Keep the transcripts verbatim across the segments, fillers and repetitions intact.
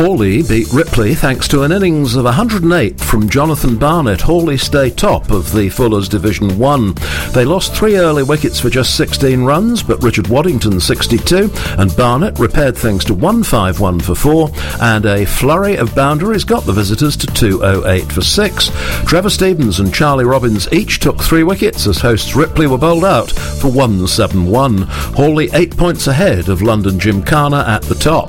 Hawley beat Ripley thanks to an innings of one hundred eight from Jonathan Barnett. Hawley stay top of the Fuller's Division one. They lost three early wickets for just sixteen runs, but Richard Waddington sixty-two and Barnett repaired things to one fifty-one for four, and a flurry of boundaries got the visitors to two oh eight for six. Trevor Stevens and Charlie Robbins each took three wickets as hosts Ripley were bowled out for one seventy-one. Hawley eight points ahead of London Gymkhana at the top.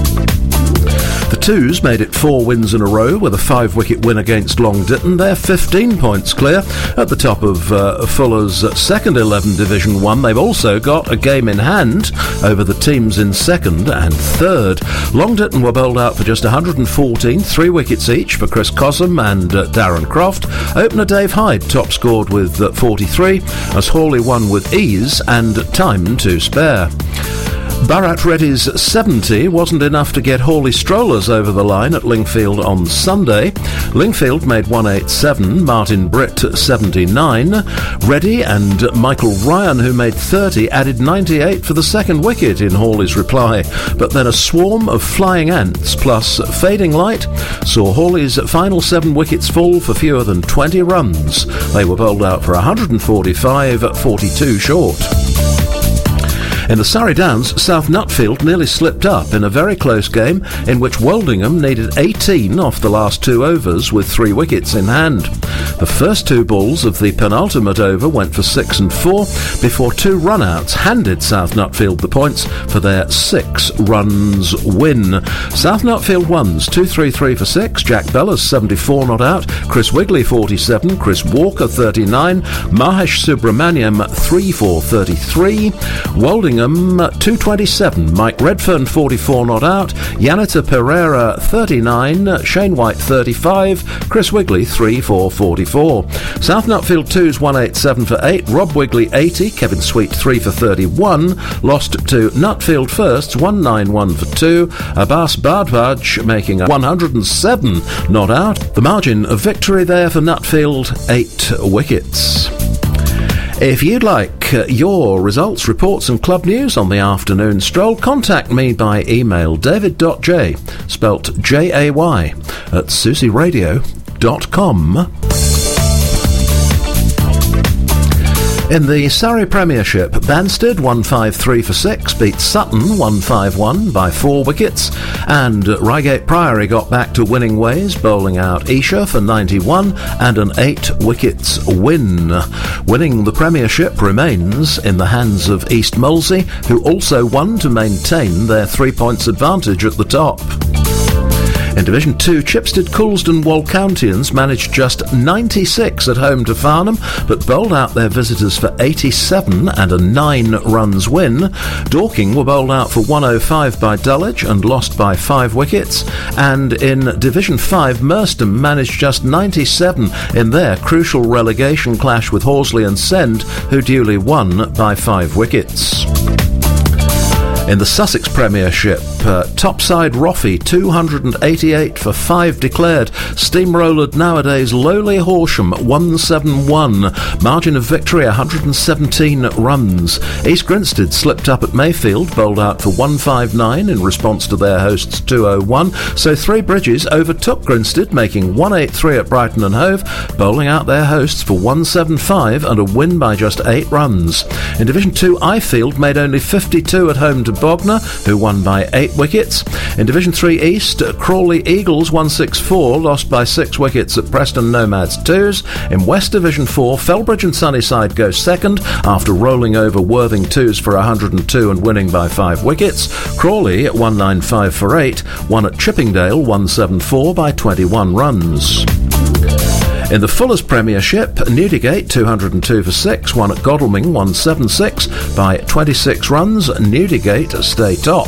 The Twos made it four wins in a row with a five-wicket win against Long Ditton. They're fifteen points clear at the top of uh, Fuller's second eleven Division one. They've also got a game in hand over the teams in second and third. Long Ditton were bowled out for just one hundred fourteen, three wickets each for Chris Cossum and uh, Darren Croft. Opener Dave Hyde top scored with uh, forty-three, as Hawley won with ease and time to spare. Bharat Reddy's seventy wasn't enough to get Hawley Strollers over the line at Lingfield on Sunday. Lingfield made one eighty-seven, Martin Britt seventy-nine. Reddy and Michael Ryan, who made thirty, added ninety-eight for the second wicket in Hawley's reply. But then a swarm of flying ants plus fading light saw Hawley's final seven wickets fall for fewer than twenty runs. They were bowled out for one hundred forty-five, forty-two short. In the Surrey Downs, South Nutfield nearly slipped up in a very close game in which Woldingham needed eighteen off the last two overs with three wickets in hand. The first two balls of the penultimate over went for six and four before two run-outs handed South Nutfield the points for their six runs win. South Nutfield ones two three three for six, Jack Bellas seventy-four not out, Chris Wigley forty-seven, Chris Walker thirty-nine, Mahesh Subramaniam three four thirty-three, Woldingham two twenty-seven, Mike Redfern forty-four not out, Yanita Pereira thirty-nine, Shane White thirty-five, Chris Wigley three four forty-four. South Nutfield twos one eighty-seven for eight, Rob Wigley eighty, Kevin Sweet three for thirty-one, lost to Nutfield firsts one ninety-one for two, Abbas Bardwaj making one hundred seven not out. The margin of victory there for Nutfield, eight wickets. If you'd like uh, your results, reports and club news on the afternoon stroll, contact me by email david.j, spelt J A Y, at susie radio dot com. In the Surrey Premiership, Banstead one fifty-three for six beat Sutton one fifty-one by four wickets, and Reigate Priory got back to winning ways, bowling out Esher for ninety-one and an eight wickets win. Winning the Premiership remains in the hands of East Molesey, who also won to maintain their three points advantage at the top. In Division two, Chipstead, Coulsdon, Walcountians managed just ninety-six at home to Farnham, but bowled out their visitors for eighty-seven and a nine runs win. Dorking were bowled out for one oh five by Dulwich and lost by five wickets. And in Division five, Merstham managed just ninety-seven in their crucial relegation clash with Horsley and Send, who duly won by five wickets. In the Sussex Premiership, uh, topside Roffey two eighty-eight for five declared, steamrollered nowadays lowly Horsham one seventy-one, margin of victory one hundred seventeen runs. East Grinstead slipped up at Mayfield, bowled out for one fifty-nine in response to their hosts two oh one, so Three Bridges overtook Grinstead, making one eighty-three at Brighton and Hove, bowling out their hosts for one seventy-five and a win by just eight runs. In Division two, Ifield made only fifty-two at home to Bognor, who won by eight wickets. In Division three East, Crawley Eagles one sixty-four lost by six wickets at Preston Nomads twos. In West Division four, Felbridge and Sunnyside go second after rolling over Worthing twos for one hundred two and winning by five wickets. Crawley at one ninety-five for eight won at Chippingdale one seventy-four by twenty-one runs. In the Fuller's Premiership, Newdigate two oh two for six won at Godalming one seventy-six by twenty-six runs. Newdigate stay top.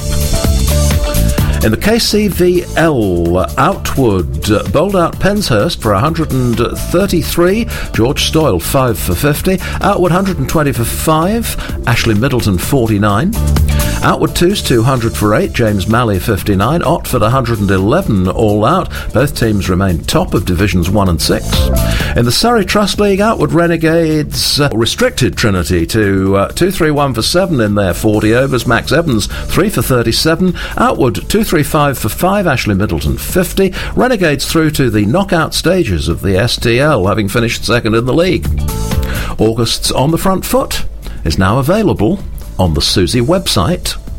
In the K C V L, Outwood uh, bowled out Penshurst for one hundred thirty-three, George Stoyle five for fifty, Outwood one hundred twenty for five, Ashley Middleton forty-nine. Outward twos, two hundred for eight, James Malley fifty-nine, Otford one hundred eleven all out. Both teams remain top of Divisions one and six. In the Surrey Trust League, Outward Renegades uh, restricted Trinity to uh, two three one for seven in their forty overs. Max Evans three for thirty-seven. Outward two three five for five, Ashley Middleton fifty. Renegades through to the knockout stages of the S T L, having finished second in the league. August's On the Front Foot is now available on the Susie website.